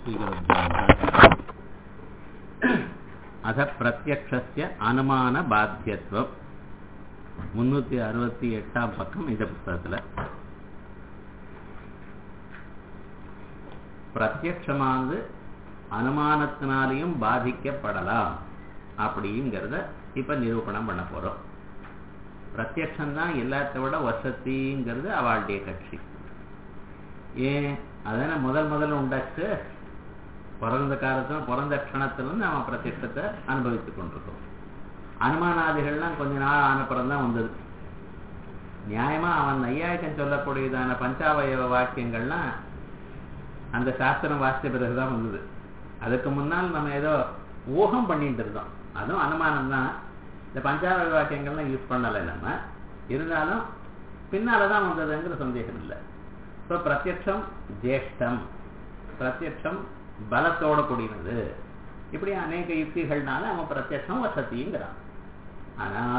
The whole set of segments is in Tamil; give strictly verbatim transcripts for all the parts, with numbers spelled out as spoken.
अथ प्रत्यक्षस्य अनुमान बाध्यत्वம் முன்னூற்று அறுபத்தி எட்டாம் பக்கம் இந்த புத்தகத்துல பிரத்யக்ஷமானது அனுமானத்தினாலையும் பாதிக்கப்படலாம் அப்படிங்கறத இப்ப நிரூபணம் பண்ண போறோம். பிரத்யக்ஷம் தான் எல்லாத்தை விட வசதிங்கிறது அவளுடைய கட்சி. ஏன் அதனால முதல் முதல்ல உண்டாச்சு பிறந்த காலத்துல பிறந்த க்ஷணத்துல நாம பிரத்யக்ஷத்தை அனுபவித்துக் கொண்டிருக்கோம். அனுமானாதிகள்லாம் கொஞ்ச நாள் ஆனப்புறம் தான் வந்தது. நியாயமா அவன் நையாயிக்கம் சொல்லக்கூடியதான பஞ்சாவயவ வாக்கியங்கள்லாம் அந்த சாஸ்திரம் வாசித்த பிறகுதான் வந்தது. அதுக்கு முன்னால் நம்ம ஏதோ ஊகம் பண்ணிட்டு இருந்தோம். அதுவும் அனுமானம் தான். இந்த பஞ்சாவய வாக்கியங்கள்லாம் யூஸ் பண்ணலை நம்ம. இருந்தாலும் பின்னாலதான் வந்ததுங்கிற சந்தேகம் இல்லை. இப்போ பிரத்யக்ஷம் ஜேஷ்டம், பிரத்யக்ஷம் பலத்தோட கூடினது, இப்படி அநேக யுக்திகள்னால அவன் பிரத்யக்ஷம் வசதிங்கிறான். ஆனால்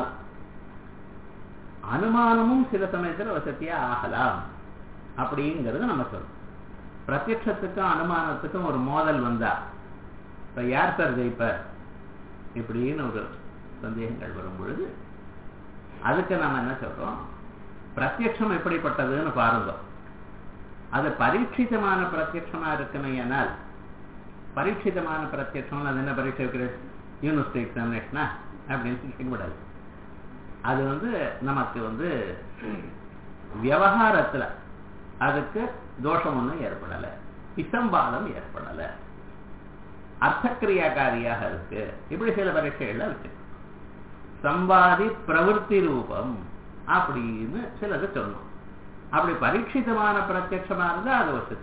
அனுமானமும் சில சமயத்தில் வசதியா ஆகலாம் அப்படிங்கிறது நம்ம சொல்றோம். பிரத்யக்ஷத்துக்கும் அனுமானத்துக்கும் ஒரு மோதல் வந்தா இப்ப யார் சார் ஜெயிப்பார் இப்படின்னு ஒரு சந்தேகங்கள் வரும் பொழுது அதுக்கு நம்ம என்ன சொல்றோம், பிரத்யக்ஷம் எப்படிப்பட்டதுன்னு பாருங்க. அது பரீட்சிதமான பிரத்யக்ஷமா இருக்குமே. ஆனால் பரீட்சிதமான பிரத்யக்ஷம் அது என்ன பரீட்சை வைக்கிறது, யூனிவர்சிட்டி எக்ஸாமினேஷனா அப்படின்னு கேட்கக்கூடாது. அது வந்து நமக்கு வந்து விவகாரத்துல அதுக்கு தோஷம் ஒன்றும் ஏற்படலை, விசம்பாதம் ஏற்படலை, அர்த்தக்கிரியாக்காரியாக இருக்கு. இப்படி சில பரீட்சைகள்ல இருக்கு. சம்பாதி பிரவருத்தி ரூபம் அப்படின்னு சிலது சொன்னோம். அப்படி பரீட்சிதமான பிரத்யட்சமா இருந்தா அது வசதி.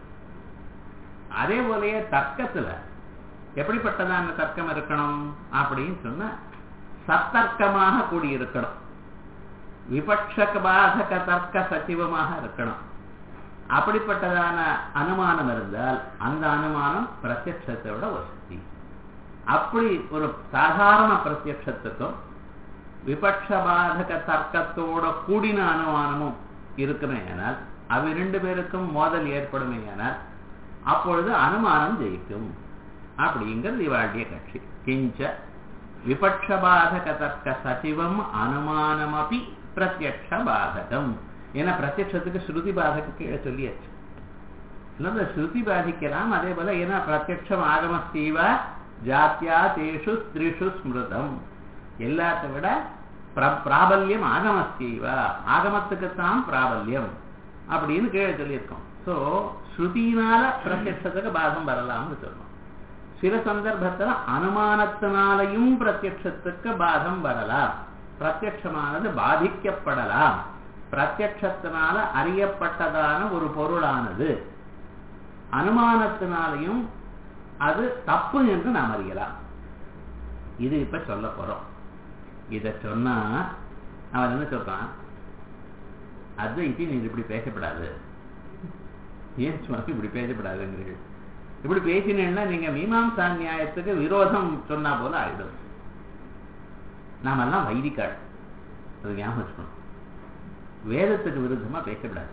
அதே போலயே தர்க்கத்துல எப்படிப்பட்டதான தர்க்கம் இருக்கணும் அப்படின்னு சொன்னா சத்தர்க்கமாக கூடியிருக்கணும், விபட்ச பாதக தர்க்க சச்சிவமாக இருக்கணும். அப்படிப்பட்டதான அனுமானம் இருந்தால் அந்த அனுமானம் பிரத்யட்சத்தை விட வசதி. அப்படி ஒரு சாதாரண பிரத்யட்சத்துக்கும் விபட்சபாதக தர்க்கத்தோட கூடின அனுமானமும் இருக்குமே ஆனால் அவை ரெண்டு பேருக்கும் மோதல் ஏற்படுமே ஆனால் அப்பொழுது அனுமானம் ஜெயிக்கும் அப்படிங்கிறது இவாளுடைய கட்சி. கிஞ்ச விபட்சபாதக தர்க்க சச்சிவம் அனுமானம் அப்படி பிரத்யக்ஷ பாதகம். ஏன்னா பிரத்யட்சத்துக்கு ஸ்ருதி பாதக கீழே சொல்லியாச்சு. இல்லை ஸ்ருதி பாதிக்கலாம். அதே போல ஏன்னா பிரத்யக்ஷம் ஆகமஸ்தீவா ஜாத்தியா தேஷு ஸ்திரிஷு ஸ்மிருதம். எல்லாத்தை விட பிராபல்யம் ஆகமஸ்தீவா, ஆகமத்துக்குத்தான் பிராபல்யம் அப்படின்னு கீழே சொல்லியிருக்கோம். ஸோ ஸ்ருதியினால பிரத்யட்சத்துக்கு பாதம் வரலாம்னு சொல்லணும். சில சந்தர்ப்பத்தில் அனுமானத்தினாலையும் பிரத்யட்சத்துக்கு பாதம் வரலாம். பிரத்யட்சமானது பாதிக்கப்படலாம். பிரத்யட்சத்தினால அறியப்பட்டதான ஒரு பொருளானது அனுமானத்தினாலையும் அது தப்பு என்று நாம் அறியலாம். இது இப்ப சொல்ல போறோம். இத சொன்னா அவன் என்ன சொல்றான், அத்வைதி நீ இப்படி பேசப்படாது, ஏன் சுவாமி இப்படி பேசப்படாதுங்கிறீர்கள். இப்படி பேசினேன்னா நீங்க மீமாம்சா நியாயத்துக்கு விரோதம் சொன்னா போல ஆயிடும். நாமெல்லாம் வைதிகாள், அது ஞாபகம் வச்சுக்கணும். வேதத்துக்கு விருத்தமா பேசப்படாது.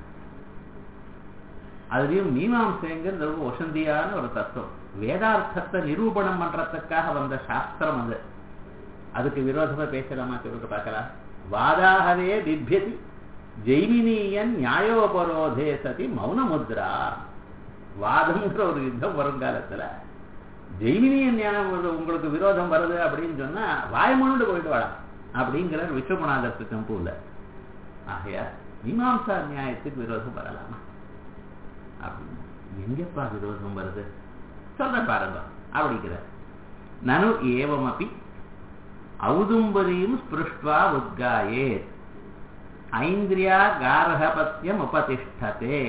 அதுலயும் மீமாம்சைங்கிறது ரொம்ப வசந்தியான ஒரு தத்துவம். வேதார்த்தத்தை நிரூபணம் பண்றதுக்காக வந்த சாஸ்திரம் அது. அதுக்கு விரோதமா பேசலாமா சொல்லிட்டு பார்க்கலாம். வாதாகவே பிப்யதி ஜெய்மினியன் நியாயோபரோதே சதி மௌனமுத்ரா. வாதம்ன்ற ஒரு யுத்தம் வருங்காலத்துல ஜெய்மினியன் நியாயம் உங்களுக்கு விரோதம் வருது அப்படின்னு சொன்னா வாய்மொழிட்டு போயிட்டு வாழலாம் அப்படிங்கிற விஸ்வகுணாதத்து கம்பூல. ஆகையா மீமாம்சா நியாயத்துக்கு விரோதம் வரலாமா அப்படின்னு எங்கப்பா விரோதம் வருது சொல்ற பாருங்க அப்படிங்கிற. நனு ஏவமபி ஔதும்பரியும் ஸ்பிருஷ்ட்வா உத்காயே ஐந்திரியா காரகபத்யம் உபதிஷ்டதே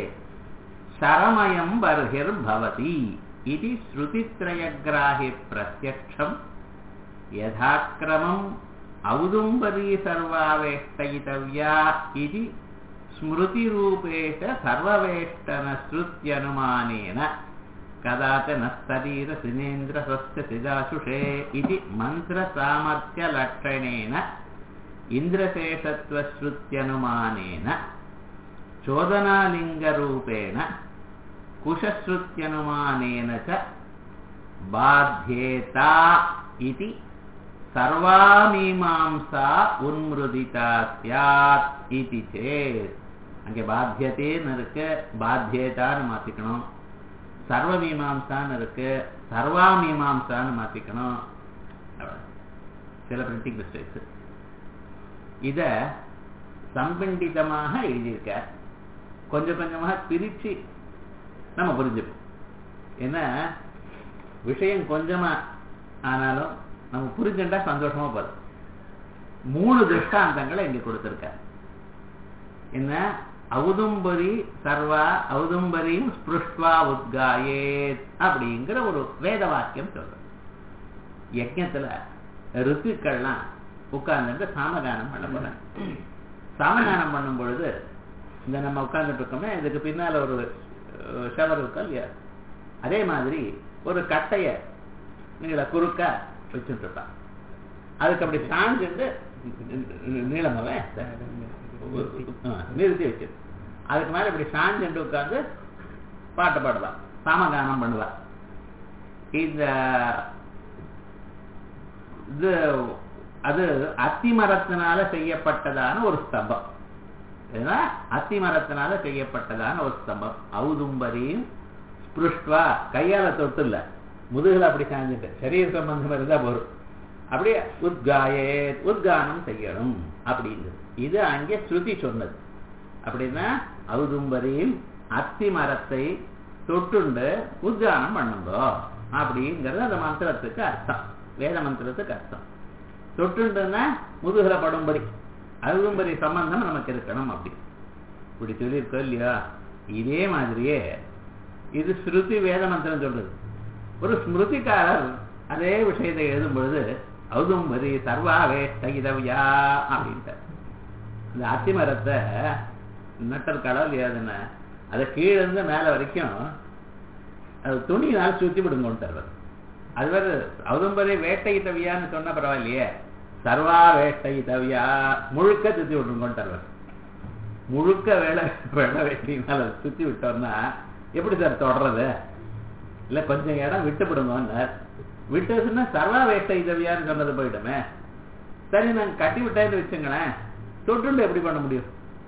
சரமயம் பர்ஹிர் பவதி இது ஸ்ருதித்ரயக்ராஹி பிரத்யக்ஷம் யதாக்ரமம் ஔதும்பரி சர்வாவேஷ்டயிதவ்யா இது ஸ்மிருதி ரூபேஷ சர்வவேஷ்டன ஸ்ருத்யனுமானேன கதாச்சன ஸ்தரீர சினேந்திர ஸ்வஸ்ய சிதாசுஷே இது மந்திர சாமர்த்திய லட்சணேன இந்திரசேஷத்வ ஸ்ருத்யனுமானேன சோதனாலிங்க ரூபேண குஷஸ்ருத்யனுமானேன ச பாத்யேதா இதி சர்வாமீமாம்சா உன்மிருதிதா ஸ்யாத் இதி சேத். அங்கே பாத்தியத்தேன்னு இருக்கு, பாத்தியேதான்னு மாத்திக்கணும். சர்வமீமாம்சான்னு இருக்கு, சர்வாமீமாம்சான்னு மாத்திக்கணும். சில பிரிண்டிங் மிஸ்டேக்ஸ். இத சம்பிண்டிதமாக எழுதியிருக்க, கொஞ்சம் கொஞ்சமாக பிரிச்சு நம்ம புரிஞ்சுப்போம். ஏன்னா விஷயம் கொஞ்சமா ஆனாலும் நம்ம புரிஞ்சுட்டா சந்தோஷமா போதும். மூணு திருஷ்டாந்தங்களை இங்க கொடுத்திருக்க. என்ன? ஔதும்பரி சர்வா ஔதும்பரியும் ஸ்பிருஷ்வா உத்காயேத் அப்படிங்கிற ஒரு வேத வாக்கியம் சொல்ற. யஜ்ஞத்துல ருத்துக்கள்லாம் உட்கார்ந்துட்டு சாமகானம் பண்ண போறாங்க. சாமகானம் பண்ணும் பொழுது இந்த நம்ம உட்கார்ந்துட்டு இருக்கோமே, இதுக்கு பின்னால ஒரு ஷவர் இருக்கா இல்லையா, அதே மாதிரி ஒரு கட்டைய நீங்கள குறுக்கா வச்சுட்டு இருப்பான். அதுக்கு அப்படி சாஞ்சுட்டு நீளமாவே நிறுத்தி வச்சு அதுக்கு மேல இப்படி சாஞ்சுட்டு உட்கார்ந்து பாட்டு பாடுவான், சாமகானம் பண்ணுவான். இந்த இது அது அத்தி மரத்தினால செய்யப்பட்டதான ஒரு ஸ்தம்பம். அத்தி மரத்தினால செய்யப்பட்டதான ஒரு ஸ்தம்பம். ஔதும்பரியும் ஸ்பிருஷ்வா, கையால தொட்டு இல்ல, முதுகுல அப்படி சாஞ்சிட்டு சரீர சம்பந்தம் இருந்தா போரும். அப்படியே உத்காயே உத்கானம் செய்யணும் அப்படிங்கிறது. இது அங்கே ஸ்ருதி சொன்னது. அப்படின்னா ஔதும்பரியும் அத்தி மரத்தை தொட்டுண்டு உத்கானம் பண்ணுங்க அப்படிங்கிறது அந்த மந்திரத்துக்கு அர்த்தம், வேத மந்திரத்துக்கு அர்த்தம். தொட்டுண்டுன்னா முதுகுல படும்படி, ஔதும்பரி சம்பந்தம் நமக்கு இருக்கணும் அப்படி இப்படி சொல்லியிருக்கோம் இல்லையா. இதே மாதிரியே இது ஸ்ருதி வேத மந்திரம் சொல்றது. ஒரு ஸ்மிருதிக்காரர் அதே விஷயத்தை எழுதும் பொழுது ஔதும்பரி சர்வாவே ஸ்தகிதவ்யா அப்படின்ட்டு இந்த அத்திமரத்தை நட்டல் கடல் ஏதுன்னு அதை கீழே இருந்து மேல வரைக்கும் அது துணியினால் சுத்தி விடுங்கன்னு தருவது. அது வேறு ஔதும்பரி வேட்டை தவியான்னு சொன்ன பரவாயில்லையே, சர்வா வேட்டை தவியா முழுக்க சுத்தி விட்டுருங்கன்னு தருவது. முழுக்க வேலை வேலை வேட்டினால சுத்தி விட்டோம்னா எப்படி சார் தொடர்றது? இல்ல கொஞ்சம் இடம் விட்டு விடுங்க. விட்டுச்சுன்னா சர்வா வேட்டை தவியான்னு சொன்னது போயிடுமே. சரி நாங்க கட்டி விட்டேன்னு வச்சுங்களேன், தொட்டுண்டு எப்படி பண்ண முடியும்?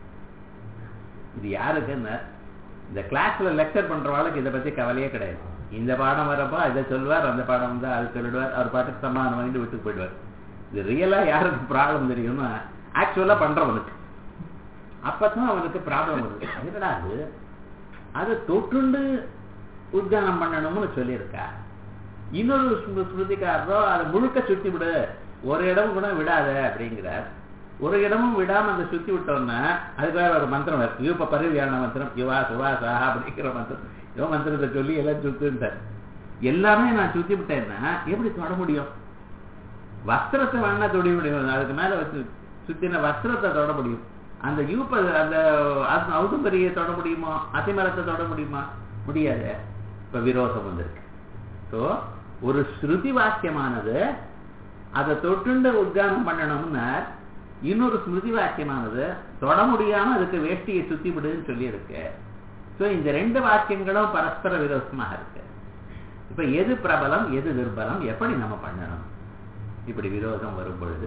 இது யாருக்குன்னு இந்த கிளாஸ்ல லெக்சர் பண்றவாளுக்கு இதை பத்தி கவலையே கிடையாது. இந்த பாடம் வரப்போ இதை சொல்வார், அந்த பாடம் வந்து அது சொல்லிடுவார், அவர் பாட்டுக்கு சமாதானம் வாங்கிட்டு விட்டு போயிடுவார். இது ரியலா யாருக்கு ப்ராப்ளம் தெரியும்னா ஆக்சுவலா பண்றவனுக்கு. அப்பதான் அவனுக்கு ப்ராப்ளம் வருது. என்னடா அது அது தொட்டுண்டு உத்கானம் பண்ணணும்னு சொல்லியிருக்கா. இன்னொரு ஸ்மிருதிக்காரரோ அதை முழுக்க சுத்தி விடு, ஒரு இடம் கூட விடாத அப்படிங்கிறார். ஒரு இடமும் விடாம அந்த சுத்தி விட்டோம்னா அதுக்கு வேற ஒரு மந்திரம் இருக்கு, யூப பரிவியான மந்திரம், யுவா சுவா சாஹா அப்படிங்கிற மந்திரம். யோ மந்திரத்தை சொல்லி எல்லாம் சுத்துட்டார். எல்லாமே நான் சுத்தி விட்டேன்னா எப்படி தொட முடியும்? வஸ்திரத்தை வேணா தொட முடியும், அதுக்கு மேல வச்சு சுத்தின வஸ்திரத்தை தொட முடியும். அந்த யூப்ப அந்த ஔதும்பரியை தொட முடியுமா? அத்திமரத்தை தொட முடியுமா? முடியாது. இப்ப விரோதம் வந்திருக்கு. ஸோ ஒரு ஸ்ருதி வாக்கியமானது அதை தொட்டுண்டு உத்கானம் பண்ணணும்னா இன்னொரு ஸ்மிருதி வாக்கியமானது தொட முடியாம அதுக்கு வேஷ்டியை சுத்தி விடுன்னு சொல்லி இருக்கு. ஸோ இந்த ரெண்டு வாக்கியங்களும் பரஸ்பர விரோதமாக இருக்கு. இப்ப எது பிரபலம் எது துர்பலம், எப்படி நம்ம பண்ணணும்? இப்படி விரோதம் வரும் பொழுது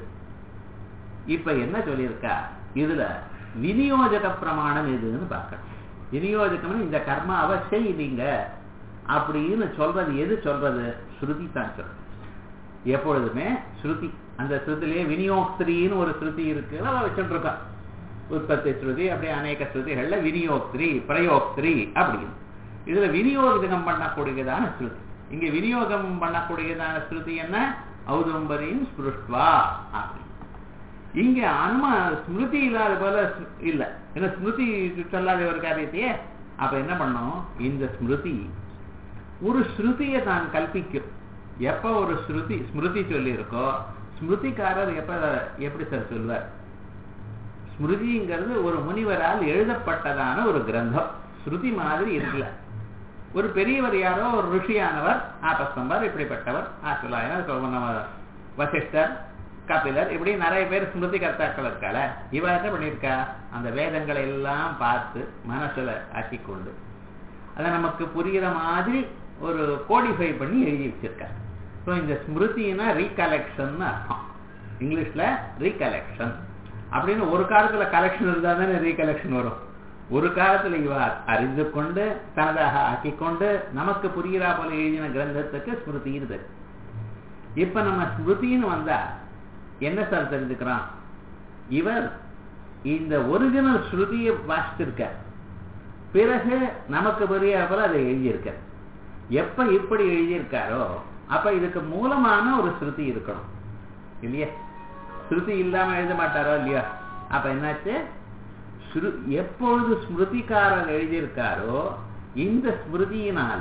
இப்ப என்ன சொல்லியிருக்கா, இதுல விநியோஜக பிரமாணம் எதுன்னு பார்க்கணும். விநியோஜகம் இந்த கர்மாவை செய்வீங்க அப்படின்னு சொல்றது எது சொல்றது? ஸ்ருதி தான் சொல்றது. எப்பொழுதுமே ஸ்ருதி, அந்த ஸ்ருதிலேயே விநியோக்திரின்னு ஒரு ஸ்ருதி இருக்கு, நம்ம வச்சுட்டு இருக்கோம். உற்பத்தி ஸ்ருதி அப்படி அநேக ஸ்ருதிகள்ல விநியோக்திரி பிரயோக்திரி அப்படின்னு. இதுல விநியோகம் பண்ணக்கூடியதான ஸ்ருதி. இங்க விநியோகம் பண்ணக்கூடியதான ஸ்ருதி என்ன? ஔதும்பரியும் ஸ்பிருஷ்வா அப்படி. இங்க அனுமா ஸ்மிருதி இல்லாத போல இல்ல, ஏன்னா ஸ்மிருதி சொல்லாத ஒரு காரியத்தையே. அப்ப என்ன பண்ணும், இந்த ஸ்மிருதி ஒரு ஸ்ருதியை தான் கல்பிக்கும். எப்ப ஒரு ஸ்ருதி ஸ்மிருதி சொல்லி இருக்கோ, ஸ்மிருதிக்காரர் எப்ப எப்படி சார் சொல்வார்? ஸ்மிருதிங்கிறது ஒரு முனிவரால் எழுதப்பட்டதான ஒரு கிரந்தம், ஸ்ருதி மாதிரி இருக்குல்ல. ஒரு பெரியவர் யாரோ ஒரு ருஷியானவர், ஆபஸ்தம்பர் இப்படிப்பட்டவர், ஆசுலாயனர், வசிஷ்டர், கபிலர், இப்படி நிறைய பேர் ஸ்மிருதி கர்த்தாக்கள் இருக்கால. இவ என்ன பண்ணிருக்கா, அந்த வேதங்களை எல்லாம் பார்த்து மனசுல ஆக்கி கொண்டு அதை நமக்கு புரிகிற மாதிரி ஒரு கோடிஃபை பண்ணி எழுதி வச்சிருக்கார். ஸோ இந்த ஸ்மிருதினா ரீகலெக்ஷன் அர்த்தம். இங்கிலீஷ்ல ரீகலெக்ஷன் அப்படின்னு ஒரு காலத்துல கலெக்ஷன் இருந்தா தானே ரீகலெக்ஷன் வரும். ஒரு காலத்துல இவ அறிந்து கொண்டு தனதாக ஆக்கி கொண்டு நமக்கு புரிகிறா போல எழுதின கிரந்தத்துக்கு ஸ்மிருதி இருக்கு. இப்ப நம்ம ஸ்மிருதின்னு வந்தா என்ன சார் தெரிஞ்சுக்கிறான், இவர் இந்த ஒரிஜினல் ஸ்ருதியை வாசிச்சிருக்க, பிறகு நமக்கு புரியா போல அதை எழுதியிருக்க. எப்ப இப்படி எழுதியிருக்காரோ அப்ப இதுக்கு மூலமான ஒரு ஸ்ருதி இருக்கணும் இல்லையா? ஸ்ருதி இல்லாம எழுத மாட்டாரோ இல்லையா? அப்ப என்னாச்சு, எப்பொழுது ஸ்மிருதிக்காரர் எழுதியிருக்காரோ இந்த ஸ்மிருதியினால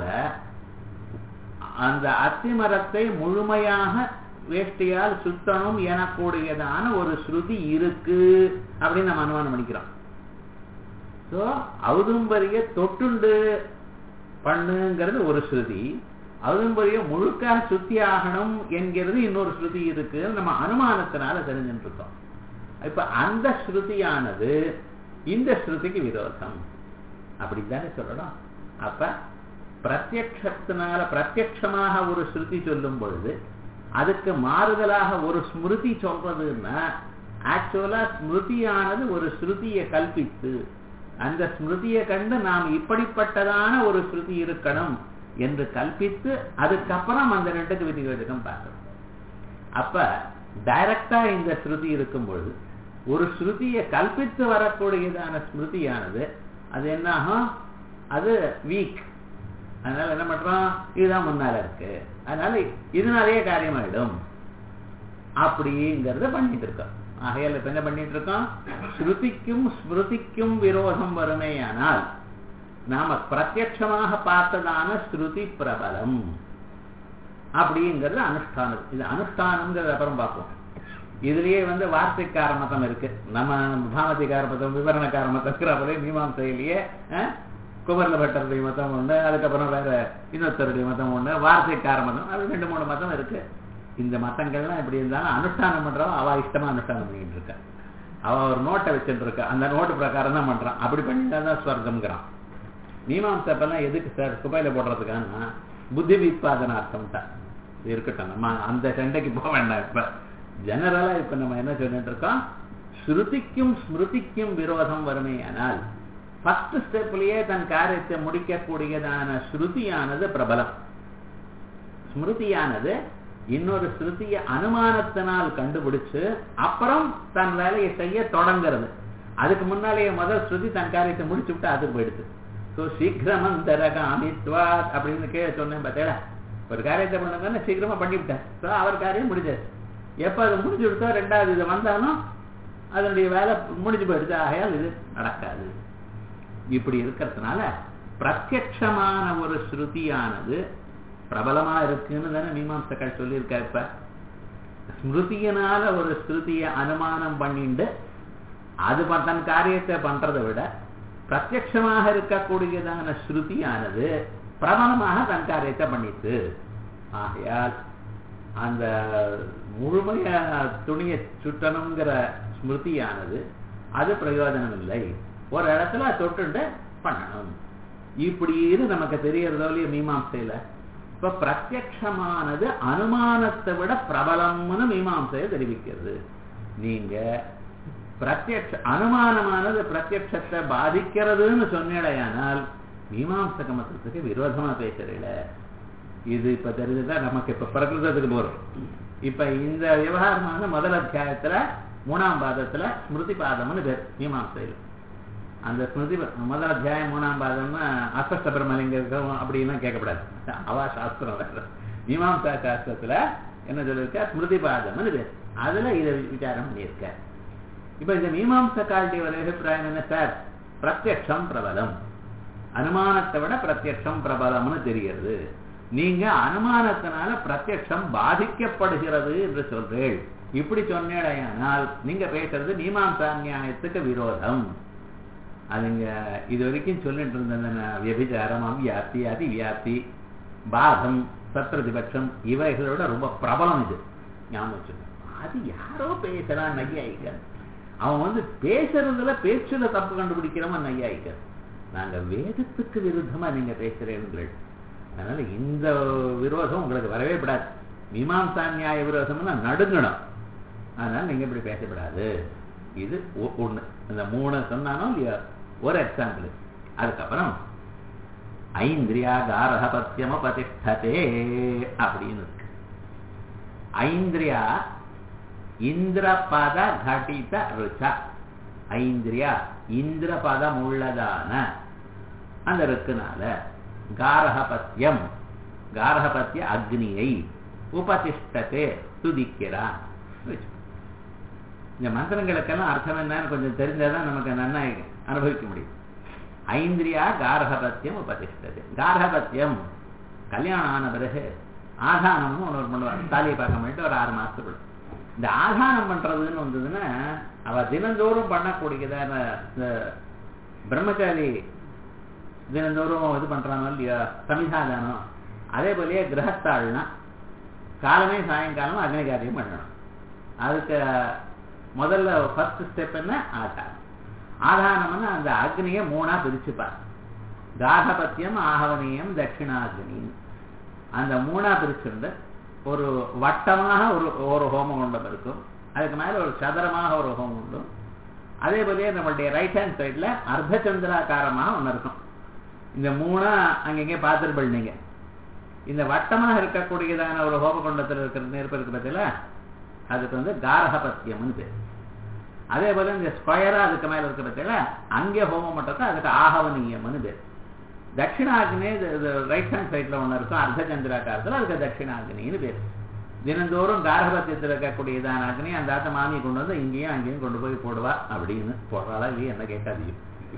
அந்த அத்திமரத்தை முழுமையாக வேஷ்டியால் சுத்தணும் எனக்கூடியதான ஒரு ஸ்ருதி இருக்கு அப்படின்னு நம்ம அனுமானம் பண்ணிக்கிறோம். சோ ஔதும்பரிய தொட்டுண்டு பண்ணுங்கிறது ஒரு ஸ்ருதி, ஔதும்பரிய முழுக்க சுத்தி ஆகணும் என்கிறது இன்னொரு ஸ்ருதி இருக்கு நம்ம அனுமானத்தினால தெரிஞ்சுட்டு இருக்கோம். இப்ப அந்த ஸ்ருதியானது இந்த ஸ்ருதிக்கு விரோதம் அப்படித்தானே சொல்லணும். அப்ப பிரத்யக்ஷத்தினால பிரத்யக்ஷமாக ஒரு ஸ்ருதி சொல்லும் பொழுது அதுக்கு மாறுதலாக ஒரு ஸ்மிருதி சொல்றதுன்னா ஆக்சுவலா ஸ்மிருதியானது ஒரு ஸ்ருதியை கல்பித்து அந்த ஸ்மிருதியை கண்டு நாம் இப்படிப்பட்டதான ஒரு ஸ்ருதி இருக்கணும் என்று கல்பித்து அதுக்கப்புறம் அந்த ரெண்டுக்கு விதிவிலக்கம் பார்க்கணும். அப்ப டைரக்டா இந்த ஸ்ருதி இருக்கும் பொழுது ஒரு ஸ்ருதியை கல்பித்து வரக்கூடியதான ஸ்மிருதியானது அது என்ன ஆகும், அது வீக். அதனால என்ன பண்றோம், இதுதான் முன்னால இருக்கு, அதனால இதனாலேயே காரியமாயிடும் அப்படிங்கறத பண்ணிட்டு இருக்கோம். ஆகையால என்ன பண்ணிட்டு இருக்கோம், ஸ்ருதிக்கும் ஸ்மிருதிக்கும் விரோதம் வருமேயானால் நாம பிரத்யட்சமாக பார்த்ததான ஸ்ருதி பிரபலம் அப்படிங்கிறது அனுஷ்டானம். இது அனுஷ்டானம்ங்கிறது அப்புறம் பார்ப்போம். இதுலயே வந்து வார்த்தைக்கார மதம் இருக்கு, நம்ம பாமதிகார மதம் விவரணக்கார மதம் மீமாசையிலேயே குமரல பட்டருடைய மதம் ஒண்ணு, அதுக்கப்புறம் வேற இன்னொருத்தருடைய மதம் ஒண்ணு, வார்த்தைக்கார மதம், அது ரெண்டு மூணு மதம் இருக்கு. இந்த மதங்கள்லாம் எப்படி இருந்தாலும் அனுஷ்டானம் பண்றவன் அவ இஷ்டமா அனுஷ்டானம் பண்ணிட்டு இருக்க, அவ ஒரு நோட்டை வச்சுட்டு இருக்க, அந்த நோட்டு பிரகாரம் தான் பண்றான். அப்படி பண்ணிட்டாதான் ஸ்வர்க்கம்ங்கிறான். மீமாம்சப்பெல்லாம் எதுக்கு சார் குப்பையில போடுறதுக்கான புத்தி வித்பாதனார்த்தம் தான் இருக்கட்டும். நம்ம அந்த சண்டைக்கு போக வேண்டாம். இப்ப ஜெனரலா இப்ப நம்ம என்ன சொல்லிட்டு இருக்கோம், ஸ்ருதிக்கும் ஸ்மிருதிக்கும் விரோதம் வருமேயானால் ஃபர்ஸ்ட் ஸ்டெப்லயே தன் காரியத்தை முடிக்கக்கூடியதான ஸ்ருதியானது பிரபலம். ஸ்மிருதியானது இன்னொரு ஸ்ருதியை அனுமானத்தினால் கண்டுபிடிச்சு அப்புறம் தன் வேலையை செய்ய தொடங்குறது. அதுக்கு முன்னாலேயே முதல் ஸ்ருதி தன் காரியத்தை முடிச்சு விட்டு அதுக்கு போயிடுது. ஸோ சீக்கிரமந்தரகாமித்வாத் அப்படின்னு கே சொன்னேன் பார்த்தேடா, ஒரு காரியத்தை பண்ணுங்கன்னா சீக்கிரமா பண்ணிவிட்டேன். ஸோ அவர் காரியம் முடிஞ்சாச்சு. எப்ப அது முடிஞ்சு விட்டோ ரெண்டாவது இது வந்தாலும் அதனுடைய வேலை முடிஞ்சு போயிடுச்சு. ஆகையால் இது நடக்காது. இப்படி இருக்கிறதுனால பிரத்யட்சமான ஒரு ஸ்ருதியானது பிரபலமா இருக்குன்னு தானே மீமாம்சகர் சொல்லியிருக்கா. இப்ப ஸ்மிருதியினால ஒரு ஸ்ருதியை அனுமானம் பண்ணிட்டு அது தன் காரியத்தை பண்றதை விட பிரத்யட்சமாக இருக்கக்கூடியதான ஸ்ருதியானது பிரபலமாக தன் காரியத்தை பண்ணிட்டு, ஆகையால் அந்த முழுமைய துணிய சுற்றணுங்கிற ஸ்மிருதியானது அது பிரயோஜனம் இல்லை, ஒரு இடத்துல தொட்டு பண்ணணும் இப்படின்னு நமக்கு தெரியறதோ இல்லையா மீமாம்சையில. இப்ப பிரத்யட்சமானது அனுமானத்தை விட பிரபலம்னு மீமாம்சையை தெரிவிக்கிறது. நீங்க பிரத்யட்ச அனுமானமானது பிரத்யட்சத்தை பாதிக்கிறதுன்னு சொன்னேடையானால் மீமாம்சக மதத்துக்கு விரோதமா பேசுறீல. இது இப்ப தெரிஞ்சுதான் நமக்கு இப்ப பிரகிருதத்துக்கு போறோம். இப்ப இந்த விவகாரமான முதல் அத்தியாயத்துல மூணாம் பாதத்துல ஸ்மிருதி பாதம்னு பேர் மீமாம்சையில. அந்த ஸ்மிருதி முதல் அத்தியாயம் மூணாம் பாதம்னா அஸ்பஷ்ட பிரமலிங்கம் அப்படின்லாம் கேட்கப்படாது, அவா சாஸ்திரம் வேற. மீமாம்சா சாஸ்திரத்துல என்ன சொல்லிருக்க, ஸ்மிருதி பாதம்னு பேர். அதுல இதை விசாரம் பண்ணியிருக்க. இப்ப இந்த மீமாம்சக்காருடைய ஒரு அபிப்பிராயம் என்ன சார், பிரத்யட்சம் பிரபலம், அனுமானத்தை விட பிரத்யட்சம் பிரபலம்னு தெரிகிறது. நீங்க அனுமானத்தினால பிரத்யட்சம் பாதிக்கப்படுகிறது என்று சொல்றீள். இப்படி சொன்னேடையானால் நீங்க பேசுறது மீமாம்சா நியாயத்துக்கு விரோதம். அதுங்க இது வரைக்கும் சொல்லிட்டு இருந்த வியபிச்சாரம், அவ்வியாப்தி, அதிவியாப்தி, பாதம், சத்ரதிபட்சம் இவைகளோட ரொம்ப பிரபலம் இது. ஞாபகம் அது யாரோ பேசுறான் நையாயிக்கர். அவன் வந்து பேசுறதுல பேச்சுல தப்பு கண்டுபிடிக்கிறவன் நையாயிக்கர். நாங்க வேதத்துக்கு விருத்தமா நீங்க பேசுறீர்கள், அதனால இந்த விரோதம் உங்களுக்கு வரவே விடாது. மீமாம்சா நியாய விரோதம்னா நடுங்கணும். அதனால நீங்க இப்படி பேசப்படாது. இது ஒண்ணு. இந்த மூணு சொன்னானோ இல்லையா ஒரு எக்ஸாம்பிள். அதுக்கப்புறம் ஐந்திரியா காரஹபத்தியம பிரதிஷ்டதே அப்படின்னு இருக்கு. ஐந்திரியா இந்திரபத கடித ருச்சா. ஐந்திரியா இந்திரபதம் உள்ளதான அந்த இருக்குனால காரஹபத்தியம் காரஹபத்திய அக்னியை உபதிஷ்டத்தை துதிக்கிறான். இந்த மந்திரங்களுக்கெல்லாம் அர்த்தம் என்னன்னு கொஞ்சம் தெரிஞ்சாதான் நமக்கு நன்னா அனுபவிக்க முடியும். ஐந்திரியா காரஹபத்தியம் உபதிஷ்டது. காரஹபத்தியம் கல்யாணம் ஆன பிறகு ஆதானம்னு ஒன்று பண்ணுவாங்க. தாலியை பார்க்க மாட்டு ஒரு ஆறு மாசத்துக்குள்ள இந்த ஆதானம் பண்றதுன்னு வந்ததுன்னா அவ தினந்தோறும் பண்ணக்கூடியதான இந்த பிரம்மச்சாரி தினந்தோறும் இது பண்றானோ இல்லையா சமிதாதானம், அதே போலயே கிரகஸ்தாள்னா காலமே சாயங்காலம் அக்னி காரியம் பண்ணணும். அதுக்கு முதல்ல ஃபர்ஸ்ட் ஸ்டெப் என்ன ஆதானம். ஆதானம்னா அந்த அக்னியை மூணா பிரிச்சுப்பார். கார்ஹபத்தியம் ஆகவனியம் தட்சிணாக்னி அந்த மூணா பிரிச்சுண்டு ஒரு வட்டமாக ஒரு ஒரு ஹோமம் குண்டம் இருக்கும். அதுக்கு மேல ஒரு சதுரமாக ஒரு ஹோமம் உண்டும். அதே போலயே நம்மளுடைய ரைட் ஹேண்ட் சைட்ல அர்த்த சந்திராக்காரமாக ஒன்று இருக்கும். இந்த மூணா அங்கங்கே பார்த்துருப்பீங்க நீங்க. இந்த வட்டமாக இருக்கக்கூடியதான ஒரு ஹோம குண்டத்தில் இருக்கிற நெருப்பு இருக்கு பத்தியில அதுக்கு வந்து காரஹபத்தியம்னு பேர். அதே போல இந்த ஸ்கொயரா அதுக்கு மேல இருக்க பத்தியில அங்கே ஹோமம் மட்டும் அதுக்கு ஆகவனியம்னு பேர். தட்சிணாக்னி ரைட் ஹேண்ட் சைட்ல ஒண்ணு இருக்கும் அர்த்த சந்திராக்காரத்தில் அதுக்கு தட்சிணாக்னின்னு பேர். தினந்தோறும் காரஹபத்தியத்தில் இருக்கக்கூடியதான அக்னி அந்த ஆத்த மாமி கொண்டு வந்து இங்கேயும் அங்கேயும் கொண்டு போய் போடுவா அப்படின்னு போடுறாளா இல்லையே என்ன கேட்காதீங்க.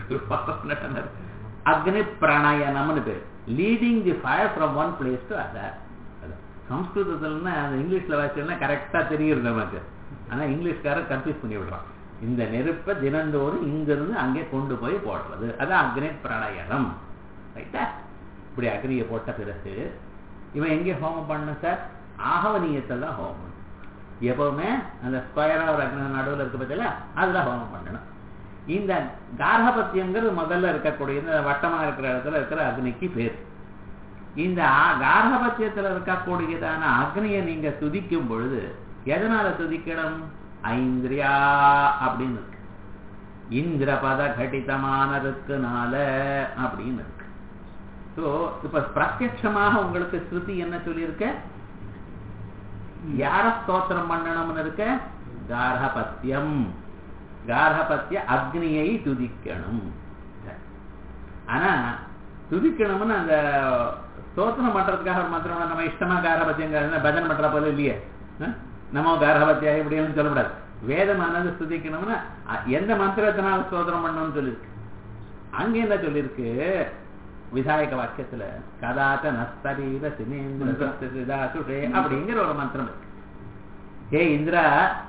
அக்னி பிரணயனம்னு பேர். Leading the fire from one place to other. சம்ஸ்கிருதத்துலன்னா அந்த இங்கிலீஷ்ல வாசிச்சோம்னா கரெக்டா தெரியுது நமக்கு. ஆனா இங்கிலீஷ்காரர் கன்ஃபியூஸ் பண்ணி விடுறான். இந்த நெருப்பை தினந்தோறும் இங்கிருந்து அங்கே கொண்டு போய் போடுறது அதான் அக்னி பிரணயனம். ரைட்டா? இப்படி அக்னியை போட்ட பிறகு இவன் எங்கே ஹோமம் பண்ண சார்? ஆகவனியத்தில் தான் ஹோமம் பண்ணணும். எப்பவுமே அந்த ஸ்கொயரா ஒரு அக்னி நடுவில் இருக்க பத்தியில அதுல ஹோமம் பண்ணணும். இந்த கார்ஹபத்தியங்கிறது முதல்ல இருக்கக்கூடிய வட்டமா இருக்கிற இடத்துல இருக்கிற அக்னிக்கு பேர். இந்த கார்ஹபத்தியத்தில் இருக்கக்கூடியதான அக்னியை நீங்க துதிக்கும் பொழுது எதனால துதிக்கணும்? ஐந்திரியா அப்படின்னு இருக்கு. இந்திரபத கடிதமான இருக்குனால அப்படின்னு இருக்கு. ஸோ இப்ப பிரத்யட்சமாக உங்களுக்கு ஸ்ருதி என்ன சொல்லியிருக்க? யார ஸ்தோத்திரம் பண்ணணும்னு இருக்க? கார்ஹபத்தியம். கார்ஹபத்திய அக்னியை துதிக்கணும். ஆனா துதிக்கணும்னு அந்த ஸ்தோத்திரம் பண்றதுக்காக ஒரு மந்திரம் நம்ம இஷ்டமா கார்ஹபத்தியம் பஜனை பண்ற போல இல்லையே. நம்ம கார்ஹபத்தியா இப்படின்னு சொல்லக்கூடாது. வேதமானது ஸ்துதிக்கணும்னா எந்த மந்திரத்தினால ஸ்தோத்திரம் பண்ணணும்னு சொல்லியிருக்கு. அங்க என்ன சொல்லியிருக்கு? விதாயக வாக்கியத்துல கதாச்ச நஸ்தரீர சினேந்திரே அப்படிங்கிற ஒரு மந்திரம் இருக்கு. ஹே இந்திரா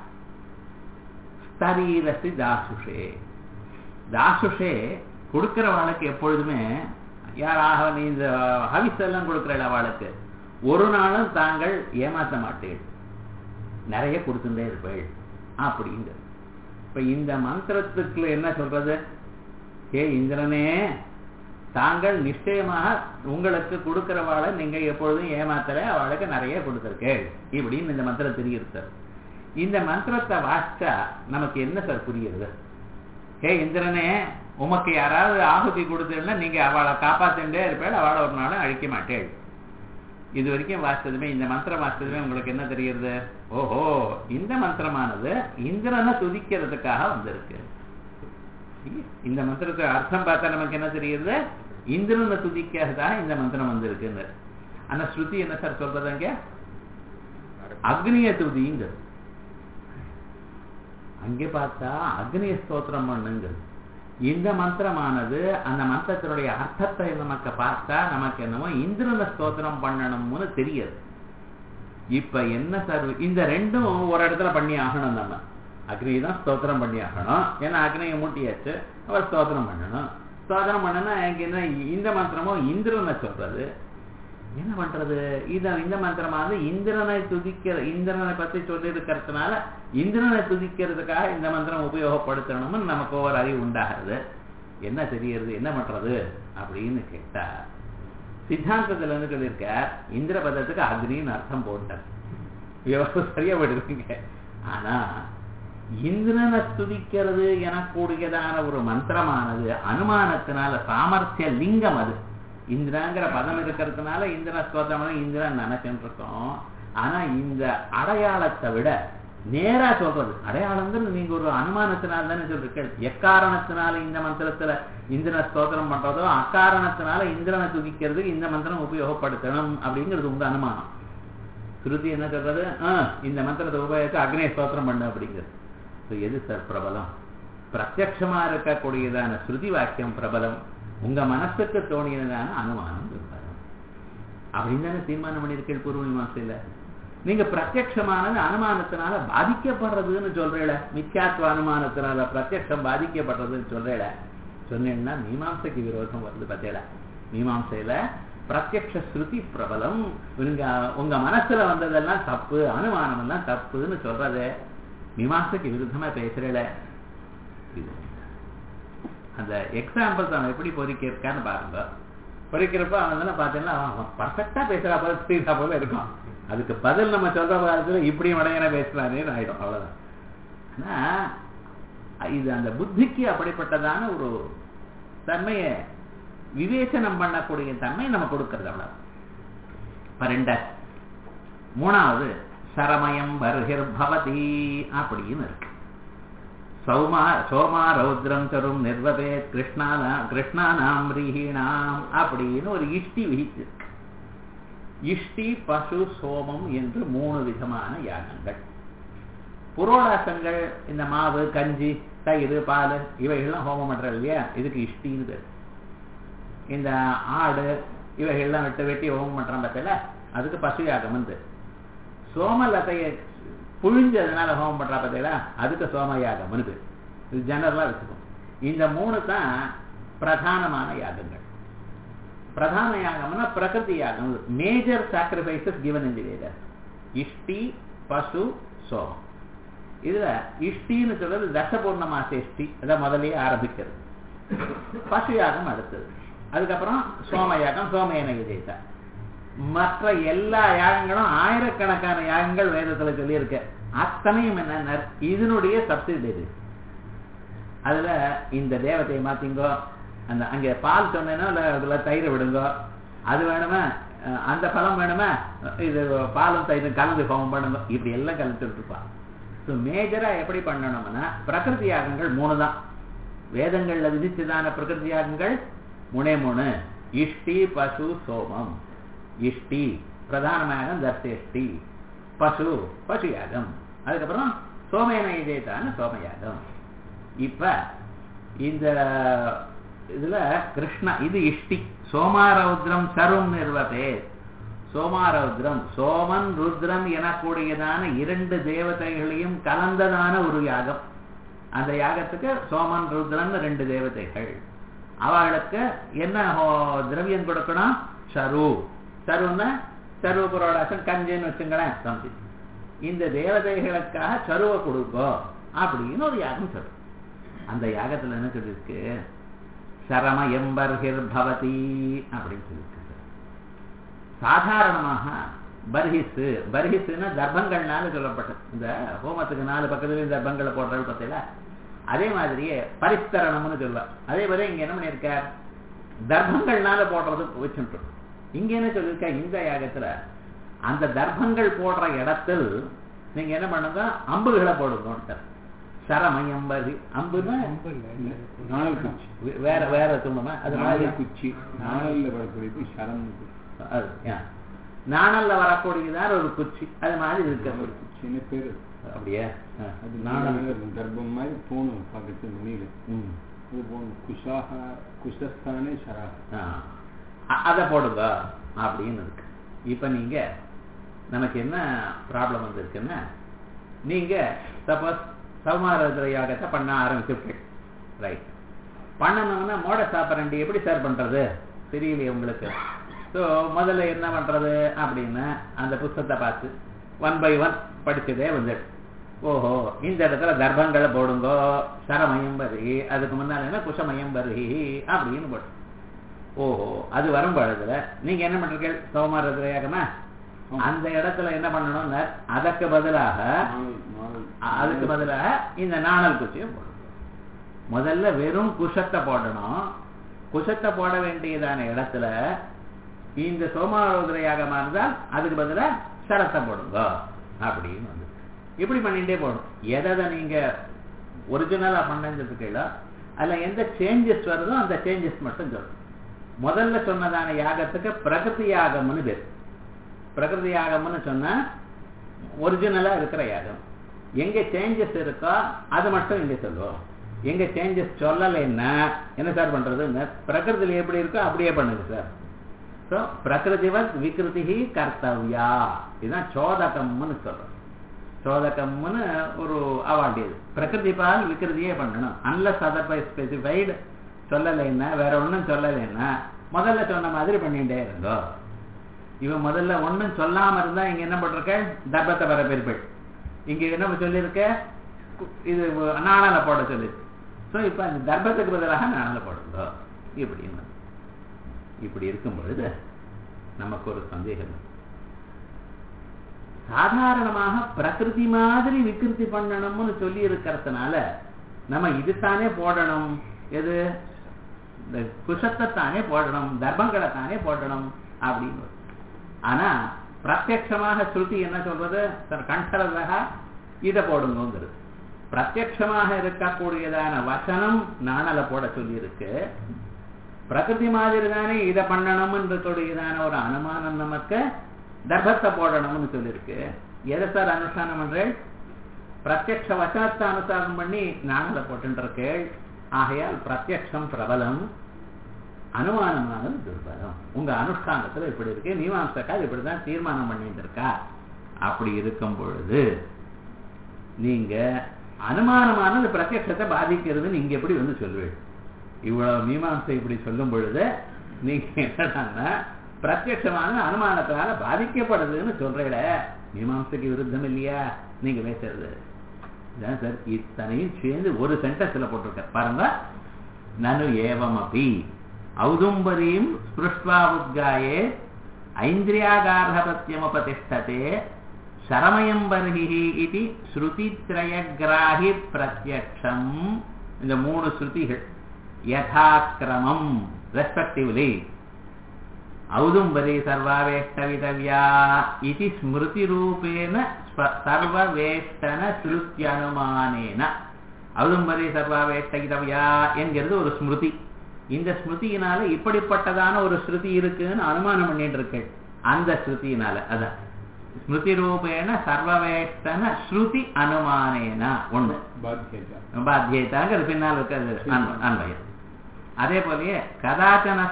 ஸ்தரீரசி தாசுஷே. தாசுஷே கொடுக்கிற வாழ்க்கை எப்பொழுதுமே யாராக நீ இந்த ஹவிஸ் எல்லாம் கொடுக்கிற வாழ்க்கை ஒரு நாளும் தாங்கள் ஏமாற்ற மாட்டேன், நிறைய கொடுத்துட்டே இருப்பேள் அப்படிங்க. இப்ப இந்த மந்திரத்துக்குள்ள என்ன சொல்றது? ஹே இந்திரனே, தாங்கள் நிச்சயமாக உங்களுக்கு கொடுக்கிறவாளை நீங்க எப்பொழுதும் ஏமாத்தல, அவளுக்கு நிறைய கொடுத்திருக்கேள் இப்படின்னு இந்த மந்திரம் தெரியுது. இந்த மந்திரத்தை வாசிச்சா நமக்கு என்ன சார் புரியுது? ஹே இந்திரனே, உமக்கு யாராவது ஆகுதி கொடுத்தீங்கன்னா நீங்க அவளை காப்பாத்திட்டே இருப்பேள், அவளை ஒரு நாளும் அழிக்க மாட்டேள். இது வரைக்கும் வாசித்ததுமே இந்த மந்திரம் வாசித்ததுமே உங்களுக்கு என்ன தெரியுது? ஓஹோ, இந்த மந்திரமானது இந்திரனை துதிக்கிறதுக்காக வந்திருக்கு. இந்த மந்திரத்தை அர்த்தம் பார்த்தா நமக்கு என்ன தெரியுது? இந்திரனை துதிக்காக இந்த மந்திரம் வந்திருக்கு. ஆனா ஸ்ருதி என்ன சார் சொல்றதுங்க? அக்னிய துதிங்கிறது. அங்கே பார்த்தா அக்னிய ஸ்தோத்திரம் பண்ணுங்கிறது. இந்த மந்திரமானது அந்த மந்திரத்தினுடைய அர்த்தத்தை நமக்கு பார்த்தா நமக்கு என்னமோ இந்திரனை ஸ்தோத்திரம் பண்ணணும்னு தெரியாது. இப்ப என்ன சார், இந்த ரெண்டும் ஒரு இடத்துல பண்ணி ஆகணும். நம்ம அக்னி தான் ஸ்தோத்திரம் பண்ணி ஆகணும். ஏன்னா அக்னியை மூட்டியாச்சு, அவர் ஸ்தோத்திரம் பண்ணணும். ஸ்தோத்திரம் பண்ணனா எனக்கு என்ன, இந்த மந்திரமோ இந்திரனை சொல்றது. என்ன பண்றது? இத இந்த மந்திரமானது இந்திரனை துதிக்கிற, இந்திரனை பத்தி சொல்லி இருக்கிறதுனால இந்திரனை துதிக்கிறதுக்காக இந்த மந்திரம் உபயோகப்படுத்தணும்னு நமக்கு ஒரு அறிவு உண்டாகிறது. என்ன தெரியுது, என்ன பண்றது அப்படின்னு கேட்டா, சித்தாந்தத்தில் என்ன சொல்லியிருக்க, இந்திர பதத்துக்கு அக்னின்னு அர்த்தம் போட்டார், சரியா போயிடுவீங்க. ஆனா இந்திரனை ஸ்துதிக்கிறது எனக்கூடியதான ஒரு மந்திரமானது அனுமானத்தினால சாமர்த்திய லிங்கம். அது இந்திராங்கிற பதம் இருக்கிறதுனால இந்திர ஸ்தோத்திரம் இந்திரன் நினைச்சுட்டு இருக்கோம். ஆனா இந்த அடையாளத்தை விட நேரா சொல்றது, அடையாளம் நீங்க ஒரு அனுமானத்தினால தானே சொல்றீங்க. எக்காரணத்தினால இந்த மந்திரத்துல இந்திரனை ஸ்தோத்திரம் பண்றதோ அக்காரணத்தினால இந்திரனை துதிக்கிறதுக்கு இந்த மந்திரம் உபயோகப்படுத்தணும் அப்படிங்கிறது உங்க அனுமானம். ஸ்ருதி என்ன சொல்றது, ஆஹ் இந்த மந்திரத்தை உபயோகித்து அக்னேய ஸ்தோத்திரம் பண்ணு அப்படிங்கிறது. எது சார் பிரபலம்? பிரத்யட்சமா இருக்கக்கூடியதான ஸ்ருதி வாக்கியம் பிரபலம், உங்க மனசுக்கு தோணியதான அனுமானம் பிரபலம் அப்படின்னு தானே தீர்மானம் பண்ணியிருக்கேன் பூர்வ மீமாசையில. நீங்க பிரத்யட்சமானது அனுமானத்தினால பாதிக்கப்படுறதுன்னு சொல்றேல, மித்யாத்வ அனுமானத்தினால பிரத்யட்சம் பாதிக்கப்படுறதுன்னு சொல்றேல, சொன்னேன்னா மீமாசைக்கு விரோதம் வருது. பார்த்தேல, மீமாசையில பிரத்யக்ஷ ஸ்ருதி பிரபலம், உங்க உங்க மனசுல வந்ததெல்லாம் தப்பு, அனுமானம் எல்லாம் தப்புன்னு சொல்றது. மீமாசைக்கு விருத்தமா பேசுறேல. அந்த எக்ஸாம்பிள் அவன் எப்படி பொறிக்கிருக்கான்னு பாருங்க. பொறிக்கிறப்ப அவன் பார்த்தீங்கன்னா அவன் பர்ஃபெக்டா பேசுறா போல ஸ்ரீதா போல இருக்கும். அதுக்கு பதில் நம்ம சொல்ற காலத்துல இப்படியும் வடையான பேசுறானேன்னு ஆயிடும், அவ்வளவுதான். ஆனா இது அந்த புத்திக்கு அப்படிப்பட்டதான ஒரு தன்மையை விவேச்சனம் பண்ணக்கூடிய தன்மை நம்ம கொடுக்கறது, அவ்வளவு. பரெண்ட மூணாவது சரமயம் பர்ஹிர் பவதி அப்படின்னு இருக்கு. சௌமா சோமா ரௌத்ரம் தரும் நிர்வபே கிருஷ்ணானா கிருஷ்ணானாம் ரீஹீணாம் அப்படின்னு ஒரு இஷ்டி விதிச்சிருக்கு. இஷ்டி, பசு, சோமம் என்று மூணு விதமான யாகங்கள். புரோடாசங்கள் இந்த மாவு, கஞ்சி, தயிர், பால் இவைகள்லாம் ஹோமம் பண்றது இல்லையா, இதுக்கு இஷ்டின்னு பேர். இந்த ஆடு இவைகள்லாம் வெட்ட வெட்டி ஹோமம் பண்றான் பார்த்தல, அதுக்கு பசு யாகம் பேர். சோமலத்தையை புழிஞ்சதுனால ஹோமம் பண்றா பார்த்தீங்களா, அதுக்கு சோமயாகம் பேர். இது ஜெனரலா வச்சுக்கோம். இந்த மூணு தான் பிரதானமான யாகங்கள். பிரதான யாகம்னா பிரகிருதி யாகம், major sacrifices given in the Veda. இஷ்டி, பசு, சோமம். இதுல இஷ்டின்னு சொல்றது தசபூர்ணமாச இஷ்டி, அதான் முதலே ஆரம்பிக்கிறது. பசு யாகம் அடுத்தது, அதுக்கப்புறம் சோமயாகம், சோமயன விஜயித்தா. மற்ற எல்லா யாகங்களும் ஆயிரக்கணக்கான யாகங்கள் வேதத்துல சொல்லி இருக்க, அத்தனையும் என்ன இதனுடைய சப்சிடரி. அதுல இந்த தேவதையை மாத்திங்கோ, அந்த அங்க பால் சொன்னேன்னா அதுல தயிர் விடுங்கோ, அது வேணுமா, அந்த பழம் வேணுமா, இது பாலும் தயிரும் கலந்து ஹோமம் பண்ணுங்க, இப்படி எல்லாம் கலந்துட்டு இருப்பான். ஸோ மேஜரா எப்படி பண்ணணும்னா பிரகிருதி யாகங்கள் மூணு தான். வேதங்கள்ல விதிச்சதான பிரகிருதி யாகங்கள் மூணே மூணு, இஷ்டி, பசு, சோமம். இஷ்டி பிரதானமாக தர்சேஷ்டி, பசு பசு யாகம், அதுக்கப்புறம் சோமேன இதேதான சோமயாகம். இப்ப இந்த இதுல கிருஷ்ணா இது இஷ்டி. சோமாரௌத்ரம் சரும் நிர்வபே. சோமாரௌத்ரம் சோமன் ருத்ரன் எனக்கூடியதான இரண்டு தேவதைகளையும் கலந்ததான ஒரு யாகம். அந்த யாகத்துக்கு சோமன் ருத்ரன் ரெண்டு தேவதைகள். அவர்களுக்கு என்ன திரவியம் கொடுக்கணும்? சரு. சருன்னா சருவ புரோடாசம் கஞ்சின்னு வச்சுங்களேன் சம்தி. இந்த தேவதைகளுக்காக சருவ கொடுக்கோ அப்படின்னு ஒரு யாகம் சொல்லு. அந்த யாகத்துல என்ன சொல்லிருக்கு? சரம எம்பர்ஹிர் பவதி அப்படின்னு சொல்லிருக்கு. சாதாரணமாக பர்ஹிஸ், பர்ஹிஸ்னா தர்ப்பங்கள்னால சொல்லப்பட்டது. இந்த ஹோமத்துக்கு நாலு பக்கத்துலயும் தர்ப்பங்களை போடுறது பார்த்தீங்களா, அதே மாதிரியே பரிஸ்தரணம்னு சொல்லுவார். அதே மாதிரி இங்க என்ன பண்ணிருக்கார்? தர்ப்பங்கள்னால போடுறது வச்சுட்டு. இங்க என்ன சொல்லிருக்க? இந்த யாகத்துல அந்த தர்ப்பங்கள் போடுற இடத்தில் நீங்க என்ன பண்ணுங்க, அம்புகளை போடுங்க. சரமயம்பரி அம்புன்னா வேற வேற சொல்லணுமா? அது மாதிரி குச்சி நாணல்ல வரக்கூடியதான் ஒரு குச்சி, அது மாதிரி இருக்க ஒரு குச்சி பேரு. அப்படியே கர்ப்பம் மாதிரி போகணும் பக்கத்து நுனியில குஷஸ்தானே சரா அதை போடுங்க அப்படின்னு இருக்கு. இப்ப நீங்க நமக்கு என்ன ப்ராப்ளம் வந்துருக்குன்னா, நீங்க சப்போஸ் சௌமாரதுர யாகத்தை பண்ண ஆரம்பிச்சிருக்கேன், ரைட். பண்ணணும்னா மோட சாப்பிட்றண்டி எப்படி சார் பண்றது தெரியலையே உங்களுக்கு. ஸோ முதல்ல என்ன பண்றது அப்படின்னா அந்த புத்தகத்தை பார்த்து ஒன் பை ஒன் படிச்சதே வந்து, ஓஹோ இந்த இடத்துல தர்ப்பங்களை போடுங்கோ சரமயம் பருகி, அதுக்கு முன்னால என்ன குஷமயம் பருகி அப்படின்னு போட்டு ஓஹோ அது வரும் பழத்துல நீங்க என்ன பண்றீங்க சோமாரதிரையாகமா அந்த இடத்துல என்ன பண்ணணும்னா அதற்கு பதிலாக அதுக்கு பதிலாக இந்த நாணல் குச்சியும் போடணும். முதல்ல வெறும் குஷத்தை போடணும். குஷத்தை போட வேண்டியதான இடத்துல இந்த சோமாரோதரையாகமா இருந்தால் அதுக்கு பதிலாக சரத்தை போடுங்க அப்படின்னு வந்து இப்படி பண்ணிட்டே போகணும். எதை நீங்க ஒரிஜினலா பண்ணதுல அதுல எந்த சேஞ்சஸ் வருதோ அந்த சேஞ்சஸ் மட்டும் சொல்லணும். முதல்ல சொன்னதான யாகத்துக்கு பிரகிருதி யாகம்னு பேர். பிரகிருதி யாகம்னு சொன்னா ஒரிஜினலா இருக்கிற யாகம். எங்க சேஞ்சஸ் இருக்கோ அது மட்டும் இங்க சொல்லுவோம். எங்க சேஞ்சஸ் சொல்லலைன்னா என்ன சார் பண்றது? பிரகிருதியில் எப்படி இருக்கோ அப்படியே பண்ணுங்க சார். ஸோ பிரகிருதிவத் விகிருதி கர்த்தவ்யா இதுதான் சோதகம்னு சொல்றோம். சோதகம்னு ஒரு அவார்டியது. பிரகிருதி பால் விகிருதியே பண்ணணும். அன்லஸ் அதர் பை ஸ்பெசிஃபைடு சொல்லலைன்னா வேற ஒன்றும் சொல்லலைன்னா முதல்ல சொன்ன மாதிரி பண்ணிட்டே இருந்தோ. இவன் முதல்ல ஒன்றும் சொல்லாம இருந்தா இங்க என்ன பண்றக்க தர்பத்தை வர பெருப்பெண் இங்க என்ன சொல்லியிருக்க இது நாணல போட சொல்லிருக்கு. ஸோ இப்ப அந்த தர்பத்துக்கு பதிலாக நாணல போடுங்க இப்படின்னு. இப்படி இருக்கும் பொழுது நமக்கு ஒரு சந்தேகம். சாதாரணமாக பிரகிருதி மாதிரி விகிருதி பண்ணணும்னு சொல்லி இருக்கிறதுனால நம்ம இதுதானே போடணும். எது இந்த குஷத்தை தானே போடணும், தர்மங்களை தானே போடணும் அப்படின்னு. ஆனா பிரத்யட்சமாக ஸ்ருதி என்ன சொல்றது? கண்டரதாக இதை போடுங்கிறது. பிரத்யட்சமாக இருக்கக்கூடியதான வசனம் நாணலை போட சொல்லி இருக்கு. பிரகிருதி மாதிரி தானே இதை பண்ணணும்னு கூடியதான ஒரு அனுமானம் நமக்கு தர்பத்தை போடணும்னு சொல்லியிருக்கு. எதை சார் அனுஷ்டானம் பண்றேன்? பிரத்யக்ஷ வசனத்தை அனுசாரம் பண்ணி நாணலை போட்டுருக்கேள். ஆகையால் பிரத்யக்ஷம் பிரபலம், அனுமானமானது துர்பலம். உங்க அனுஷ்டானத்துல இப்படி இருக்கு, மீமாம்சக்கா இப்படிதான் தீர்மானம் பண்ணிட்டு இருக்கா. அப்படி இருக்கும் பொழுது நீங்க அனுமானமானது பிரத்யக்ஷத்தை பாதிக்கிறது நீங்க எப்படி வந்து சொல்வீங்க? இவ்வளவு மீமாம்சை இப்படி சொல்லும் பொழுது நீங்க என்னன்னா பிரத்யட்சமான அனுமானத்தினால பாதிக்கப்படுதுன்னு சொல்றீட. மீமாம்சைக்கு விருத்தம் இல்லையா நீங்க பேசுறது? சார் இத்தனையும் சேர்ந்து ஒரு சென்டென்ஸ்ல போட்டிருக்க பாருங்க. நனு ஏவமபி ஔதும்பரீம் ஸ்பிருஷ்வா உத்காயே ஐந்திரியாகார்ஹபத்யமுபதிஷ்டதே சரமயம் பர்ஹி இது ஸ்ருதித்ரயக்ராஹி பிரத்யக்ஷம். இந்த மூணு ஸ்ருதிகள் யதாக்கிரமம் ரெஸ்பெக்டிவ்லி ஔதும்பரி சர்வாவேஷ்டவிதவ்யா இது ஸ்மிருதி ரூபேன சர்வவேஷ்டன ஸ்ருத்யனுமானேன. ஔதும்பரி சர்வாவேஷ்டவிதவ்யா என்கிறது ஒரு ஸ்மிருதி. இந்த ஸ்மிருதியினால இப்படிப்பட்டதான ஒரு ஸ்ருதி இருக்குன்னு அனுமானம் பண்ணிட்டு இருக்கேன். அந்த ஸ்ருதியினால அதான் ஸ்மிருதி ரூபேன சர்வவேஷ்டன ஸ்ருதி அனுமானேன ஒண்ணு பாத்தியதாங்கிறது பின்னால் இருக்கிறது அன்வயம். அதே போலயே கதாச்சன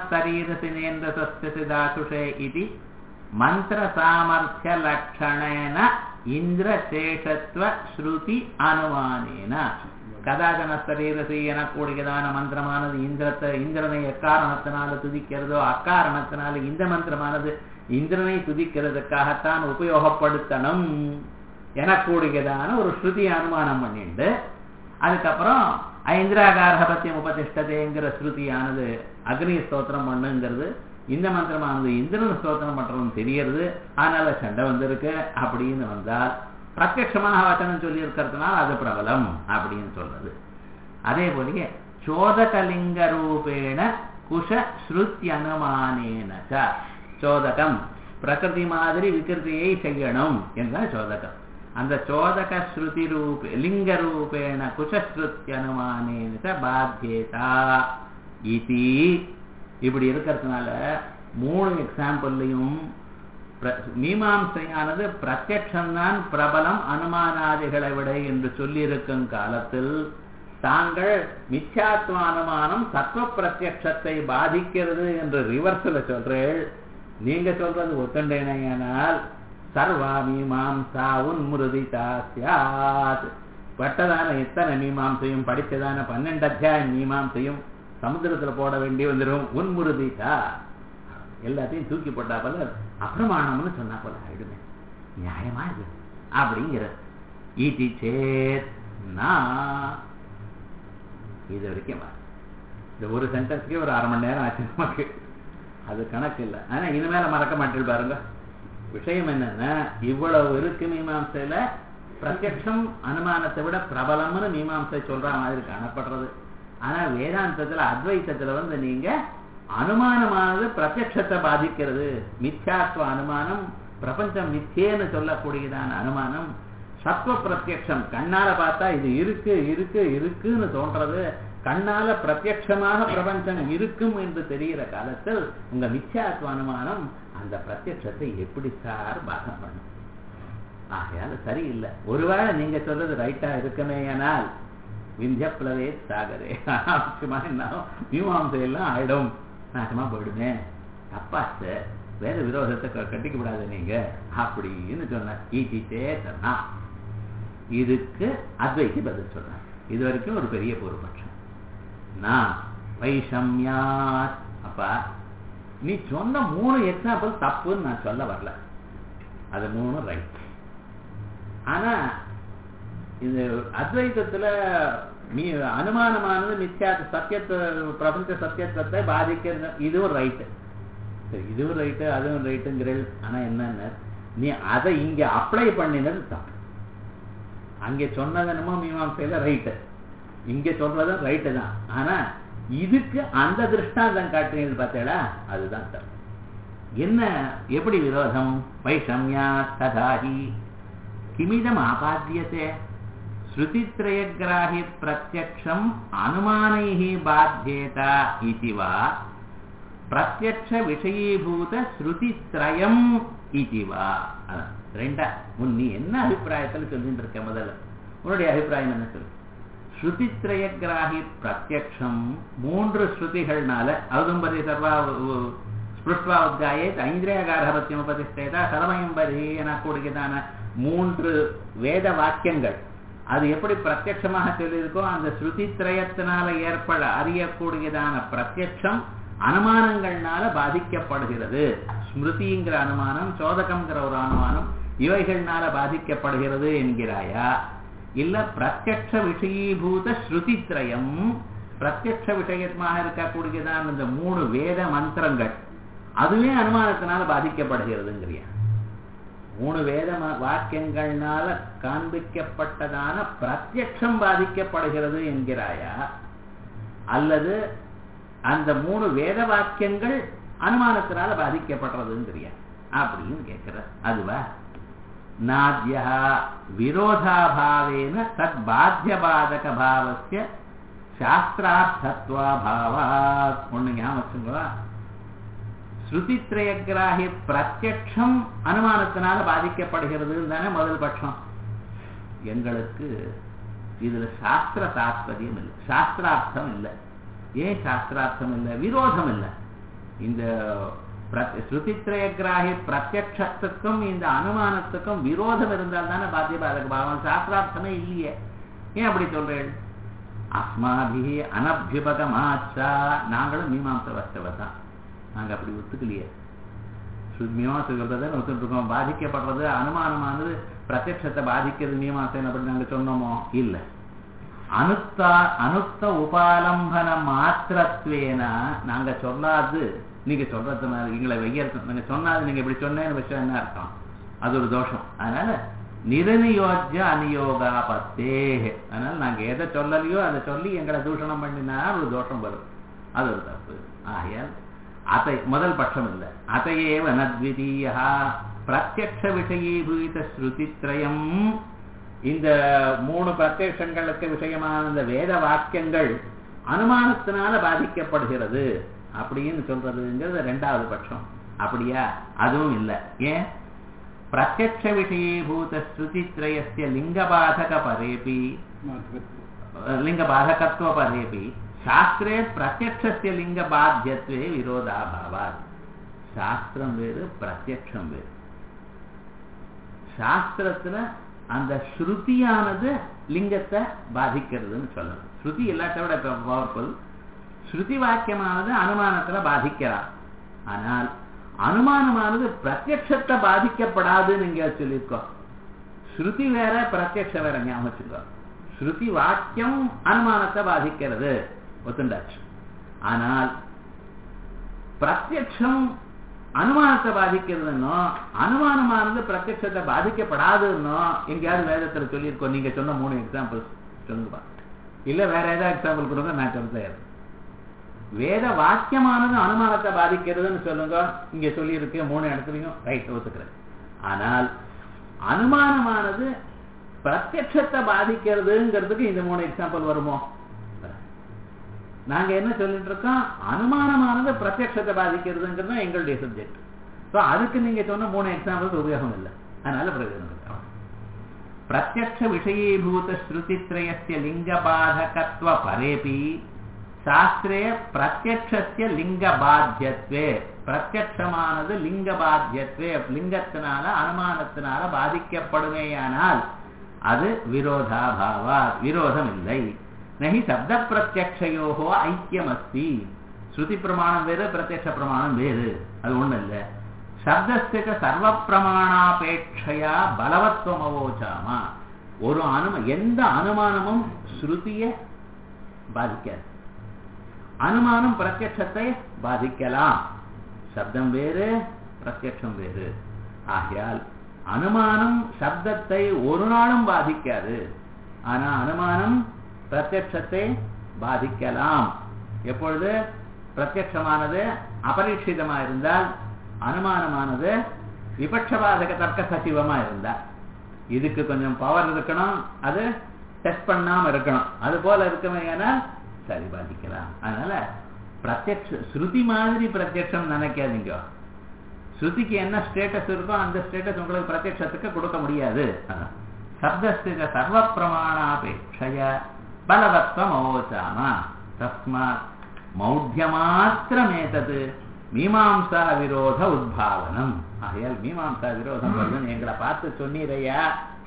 சரீரசினேந்திரசஸ்திதாசுஷே இது மந்திர சாமர்த்திய லட்சணேன இந்திரசேஷத்துவ ஸ்ருதி அனுமானேன. கதாச்சன சரீரசி எனக்கூடியதான மந்திரமானது இந்திரத்தை இந்திரனை எக்காரணத்தினால துதிக்கிறதோ அக்காரணத்தினால இந்த மந்திரமானது இந்திரனை துதிக்கிறதுக்காகத்தான் உபயோகப்படுத்தணும் எனக்கூடியதான ஒரு ஸ்ருதி அனுமானம் பண்ணிட்டு அதுக்கப்புறம் ஐந்திராகார்ஹபத்தியம் உபதிஷ்டதேங்கிற ஸ்ருதியானது அக்னி ஸ்தோத்திரம் பண்ணுங்கிறது, இந்த மந்திரமானது இந்திரன் ஸ்தோத்திரம் பண்றதுன்னு தெரியறது. அதனால சண்டை வந்திருக்கு அப்படின்னு வந்தால் பிரத்யட்சமாக வச்சனம் சொல்லி இருக்கிறதுனால அது பிரபலம் அப்படின்னு சொல்றது. அதே போலயே சோதகலிங்க ரூபேண குஷ ஸ்ருத்தி அனுமானேன சோதகம் பிரகிருதி மாதிரி விகிருதியை செய்யணும் என்றால் சோதகம். அந்த சோதக ஸ்ருதி ரூப லிங்க ரூபேண குஷஸ்ருத்தி அனுமானேன பாத்தியதா இதி. இப்படி இருக்கிறதுனால மூணு எக்ஸாம்பிள்லையும் மீமாம்சையானது பிரத்யட்சம்தான் பிரபலம் அனுமானாதிகளை விட என்று சொல்லியிருக்கும் காலத்தில் தாங்கள் மித்யாத்வ அனுமானம் சத்வ பிரத்யட்சத்தை பாதிக்கிறது என்று ரிவர்ஸ்ல சொல்றேன். நீங்க சொல்றது ஒத்தண்டேனையானால் சர்வா மீமாம்சா உன்முருதிதா ஸ்யாத். பட்டதான எத்தனை மீமாம்சையும் படித்ததான பன்னெண்டு அத்தியாயம் மீமாம்சையும் சமுத்திரத்துல போட வேண்டி வந்துடும். உன்முருதிதா எல்லாத்தையும் தூக்கி போட்டா போல அப்பிரமாணம்னு சொன்னா போல ஆயிடுமே. நியாயமா இது அப்படிங்கிற ஈட்டி சேத் இது வரைக்கும் இந்த ஒரு சென்டென்ஸ்க்கே ஒரு அரை மணி நேரம் ஆச்சு நமக்கு. அது கணக்கு இல்லை. ஆனா இனிமேல மறக்க மாட்டேன் பாருங்க. விஷயம் என்னன்னா இவ்வளவு இருக்கு மீமாம்சையில. பிரத்யக்ஷம் அனுமானத்தை விட பிரபலம்னு மீமாம்சை சொல்ற மாதிரி காணப்படுறது. ஆனா வேதாந்தத்துல அத்வைத்தத்துல வந்து நீங்க அனுமானமானது பிரத்யக்ஷத்தை பாதிக்கிறது. மித்யாத்வ அனுமானம், பிரபஞ்சம் மித்தியேன்னு சொல்லக்கூடியதான அனுமானம், சத்வ பிரத்யக்ஷம் கண்ணால பார்த்தா இது இருக்கு இருக்கு இருக்குன்னு தோன்றது, கண்ணால பிரத்யட்சமாக பிரபஞ்சம் இருக்கும் என்று தெரிகிற காலத்தில் உங்க மித்யாத்வ அனுமானம் அந்த பிரத்யட்சத்தை எப்படி சார் பாகம் பண்ணும்? ஆகையால சரியில்லை. ஒருவேளை நீங்க சொல்றது ரைட்டா இருக்குமேயானால் விந்திய பிளவே சாகரே மீமாம்சையெல்லாம் ஆயிடும், நாசமா போயிடுமே, தப்பாச்சு, வேற விரோதத்தை கட்டிக்க கூடாது நீங்க அப்படின்னு சொன்னார். ஈட்டிச்சே சொன்னா இதுக்கு அத்வைக்கு பதில் சொல்றார். இது வரைக்கும் ஒரு பெரிய பூர்வபட்சம். நான் வைஷம்யாத், அப்பா நீ சொன்ன மூணு எக்ஸாம்பிள் தப்புன்னு நான் சொல்ல வரல, அது மூணு ரைட். ஆனா இது அத்வைத்தத்துல நீ அனுமானமானது மித்யா சத்தியத்தை பிரபஞ்ச சத்தியத்தை பாதிக்கிறது, இதுவும் ரைட்டு. சரி, இதுவும் ரைட்டு அதுவும் ரைட்டுங்கிறீள். ஆனா என்னன்னு நீ அதை இங்க அப்ளை பண்ணினது தப்பு. அங்கே சொன்னது என்னமோ மீமாம்சையில ரைட்டு, இங்க சொல்றதும் ரைட்டு தான். ஆனா இதுக்கு அந்த திருஷ்டாந்தம் காட்டுறீங்க பார்த்தேடா, அதுதான் தப்பு. என்ன எப்படி விரோதம்? வைஷம்யா ததாஹி கிமிதம் ஆபாத்தியதே ஸ்ருதித்ரயக்ராஹி பிரத்யக்ஷம் அனுமானைஹி பாத்யேதா இதி வா பிரத்யக்ஷ விஷயீபூத ஸ்ருதித்ரயம் இதி வா. ரெண்டா உன் நீ என்ன அபிப்பிராயத்தில் சொல்லிட்டு இருக்க? முதல்ல உன்னுடைய அபிப்பிராயம் என்ன சொல்லு? ஸ்ருதித்ரயக்ராஹி பிரத்யக்ஷம் மூன்று ஸ்ருதிகள்னால அவதும்பதி சர்வா ஸ்பிருஷ்வா உத்காயே ஐந்திரேகாரபத்தியம் உபதிஷ்டேதா சர்வயம் பரி என கூடியதான மூன்று வேத வாக்கியங்கள் அது எப்படி பிரத்யட்சமாக சொல்லியிருக்கோ அந்த ஸ்ருதித்ரயத்தினால ஏற்பட அறியக்கூடியதான பிரத்யட்சம் அனுமானங்கள்னால பாதிக்கப்படுகிறது. ஸ்மிருதிங்கிற அனுமானம், சோதகம்ங்கிற ஒரு அனுமானம் இவைகள்னால பாதிக்கப்படுகிறது என்கிறாயா? இல்ல பிரத்யக்ஷ விஷயீபூத ஸ்ருதித்ரயம் பிரத்யக்ஷ விஷயமாக இருக்கக்கூடியதான இந்த மூணு வேத மந்திரங்கள் அதுவே அனுமானத்தினால பாதிக்கப்படுகிறதுங்கிறியா? மூணு வேத வாக்கியங்கள்னால காண்பிக்கப்பட்டதான பிரத்யக்ஷம் பாதிக்கப்படுகிறது என்கிறாயா? அல்லது அந்த மூணு வேத வாக்கியங்கள் அனுமானத்தினால பாதிக்கப்படுறதுங்கிறியா அப்படின்னு கேட்கிற. அதுவா நாத்யா விரோதாபாவேன தத் பாத்திய பாதக பாவஸ்ய சாஸ்திரார்த்தத்வா பாவாத். ஒண்ணு ஞாபகம் வச்சுங்களா? ஸ்ருதித்ரயக்ராஹி பிரத்யக்ஷம் அனுமானத்தினால பாதிக்கப்படுகிறது தானே முதல் பட்சம். எங்களுக்கு இதுல சாஸ்திர தாத்பரியம் இல்லை, சாஸ்திரார்த்தம் இல்லை. ஏன் சாஸ்திரார்த்தம் இல்லை? விரோதம் இல்லை. இந்த ஸ்ருதித்ரயக்ராஹி பிரத்யக்ஷத்துக்கும் இந்த அனுமானத்துக்கும் விரோதம் இருந்தால் தானே பாத்திய பாதக பாவம். சாஸ்திரார்த்தமே இல்லையே. ஏன் அப்படி சொல்றேன்? அஸ்மாபி அனபியுபகமாச்சா, நாங்களும் மீமாம்ச வஸ்தவதான், நாங்க அப்படி ஒத்துக்கலையே. மீமாசை சொல்றதை ஒத்துட்டு இருக்கோம். பாதிக்கப்படுறது அனுமானமானது பிரத்யட்சத்தை பாதிக்கிறது மீமாசைன்னு அப்படி நாங்க சொன்னோமோ? இல்லை. அனுக்தா அனுக்த உபாலம்பன மாத்திரத்வேன நாங்க சொல்லாது நீங்க சொல்றது எங்களை வெய்யறது. நீங்க சொன்னாது நீங்க இப்படி சொன்னேன்னு விஷயம் என்ன அர்த்தம்? அது ஒரு தோஷம். அதனால நிரநியோஜ்ய அநியோகா பத்தே. அதனால நாங்க எதை சொல்லலையோ அதை சொல்லி எங்களை தூஷணம் பண்ணினா ஒரு தோஷம் வரும், அது ஒரு தப்பு. ஆகையால் அத்தை முதல் பட்சம் இல்லை. அதையேவ நத்விதீயா பிரத்யக்ஷ விஷயீபூத ஸ்ருதித்ரயம். இந்த மூணு பிரத்யக்ஷங்களுக்கு விஷயமான இந்த வேத வாக்கியங்கள் அனுமானத்தினால பாதிக்கப்படுகிறது அப்படின்னு சொல்றதுங்கிறது ரெண்டாவது பட்சம். அப்படியா? அதுவும் இல்லை. ஏன்? பிரத்யக்ஷ விஷயீபூத ஸ்ருதித்ரயஸ்ய லிங்கபாதக பரேபி லிங்கபாதகத்துவ பரேபி சாஸ்திரே பிரத்யக்ஷஸ்ய லிங்க பாத்தியத்வே விரோதாபாவாத். சாஸ்திரம் வேறு, பிரத்யக்ஷம் வேறு. சாஸ்திரத்துல அந்த ஸ்ருதியானது லிங்கத்தை பாதிக்கிறதுன்னு சொல்லணும். ஸ்ருதி எல்லாத்த விட பவர்ஃபுல். ஸ்ருதி வாக்கியமானது அனுமானத்துல பாதிக்கிறார். ஆனால் அனுமானமானது பிரத்யக்ஷத்தை பாதிக்கப்படாதுன்னு இங்க சொல்லியிருக்கோம். ஸ்ருதி வேற, பிரத்யக்ஷ வேற. ஞாபகம் வச்சுக்கோ. ஸ்ருதி வாக்கியம் அனுமானத்தை பாதிக்கிறது ஒத்துண்டாச்சு. ஆனால் பிரத்யக்ஷம் அனுமானத்தை பாதிக்கிறதுன்னோ அனுமானமானது பிரத்யக்ஷத்தை பாதிக்கப்படாதுன்னோ எங்கேயாவது வேதத்தில் சொல்லியிருக்கோம். நீங்க சொன்ன மூணு எக்ஸாம்பிள்ஸ் சொல்லுங்கப்பா, இல்ல வேற ஏதாவது எக்ஸாம்பிள் கொடுங்க, நான் சொல்றேன். வேத வாக்கியமானது அனுமானத்தை பாதிக்கிறதுன்னு சொல்லுங்க, இங்க சொல்லி இருக்கு மூணு இடத்துலையும், ரைட் ஒத்துக்கிறேன். ஆனால் அனுமானமானது பிரத்யக்ஷத்தை பாதிக்கிறதுங்கிறதுக்கு இந்த மூணு எக்ஸாம்பிள் வருமோ? நாங்க என்ன சொல்லிட்டு இருக்கோம், அனுமானமானது பிரத்யக்ஷத்தை பாதிக்கிறதுங்கிறது எங்களுடைய சப்ஜெக்ட். ஸோ அதுக்கு நீங்க சொன்ன மூணு எக்ஸாம்பிள்ஸ் உபயோகம் இல்லை, அதனால பிரயோஜனம் இல்லை. பிரத்யக்ஷ விஷயீபூத ஸ்ருதித்ரயஸ்ய லிங்க பாதகத்வ பரேபி சாஸ்திரே பிரத்யக்ஷஸ்ய லிங்க பாத்தியத்வே, பிரத்யக்ஷமானது லிங்க பாத்தியத்வே, லிங்கத்தினால அனுமானத்தினால பாதிக்கப்படுமேயானால் அது விரோதாபாவா, விரோதம் இல்லை. நஹி சப்த பிரத்யக்ஷயோஹோ ஐக்கியம் அஸ்தி. ஸ்ருதி பிரமாணம் வேறு, பிரத்யக்ஷ பிரமாணம் வேறு, அது ஒண்ணு இல்லை. சப்தஸ்ய சர்வ பிரமாணாபேட்சையா பலவத்வம் அவோச்சாமா. ஒரு அனும எந்த அனுமானமும் ஸ்ருதியை பாதிக்காது. அனுமானம் பிரத்யக்ஷத்தை பாதிக்கலாம். சப்தம் வேறு, பிரத்யக்ஷம் வேறு. ஆகையால் அனுமானம் சப்தத்தை ஒரு நாளும் பாதிக்காது. ஆனா அனுமானம் பிரத்யக்ஷத்தை பாதிக்கலாம். எப்பொழுது பிரத்யக்ஷமானது அபரீட்சிதமா இருந்தால், அனுமானமானது விபட்சபாதக தர்க்க சசிவமா இருந்தால். இதுக்கு கொஞ்சம் பவர் இருக்கணும், அது டெஸ்ட் பண்ணாம இருக்கணும். அது போல இருக்குமே சரி பாதிக்கலாம். அதனால பிரத்யக்ஷ ஸ்ருதி மாதிரி பிரத்யக்ஷம் நினைக்காதீங்க. ஸ்ருதிக்கு என்ன ஸ்டேட்டஸ் இருக்கோ அந்த ஸ்டேட்டஸ் உங்களுக்கு பிரத்யக்ஷத்துக்கு கொடுக்க முடியாது. சப்தஸ்திக சர்வ பிரமாணாபேட்சைய பலவத்வம் அவோச்சாமா. தஸ்மாத் மௌಢ்யமாத்திரமேதது மீமாம்சா விரோத உத்பாவனம். ஆகையால் மீமாம்சா விரோதம் வருதுன்னு எங்களை பார்த்து சொன்னீரையா,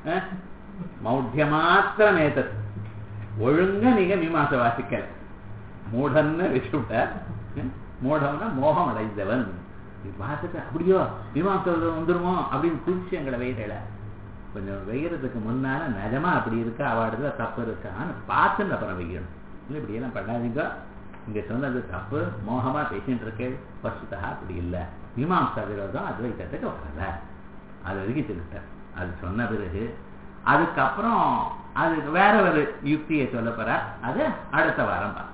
மௌಢ்யமாத்திரமேதது, ஒழுங்க நீங்க மீமாசை வாசிக்கல, மூடன்னு வச்சுட்டார். மூடம்னா மோகம் அடைந்தவன். பார்த்துட்டு அப்படியோ மீமாசை வந்துருமோ அப்படின்னு குடிச்சு எங்களை வெயிடல. கொஞ்சம் வெய்யறதுக்கு முன்னால நிஜமா அப்படி இருக்கா, அவாடுல தப்பு இருக்கான்னு பார்த்துன்னு அப்புறம் வெய்யணும். இல்லை இப்படி எல்லாம் பண்ணாதீங்க. இங்க சொன்னது தப்பு, மோகமா பேசிட்டு இருக்கு. வசுதா அப்படி இல்லை. மீமாம்சா விரோதம் அத்வைத்தத்துக்கு வரல. அது வரைக்கும் சொல்லிட்டேன். அது சொன்ன பிறகு அதுக்கப்புறம் அதுக்கு வேற ஒரு யுக்தியை சொல்ல போற, அது அடுத்த வாரம் பார்க்கலாம்.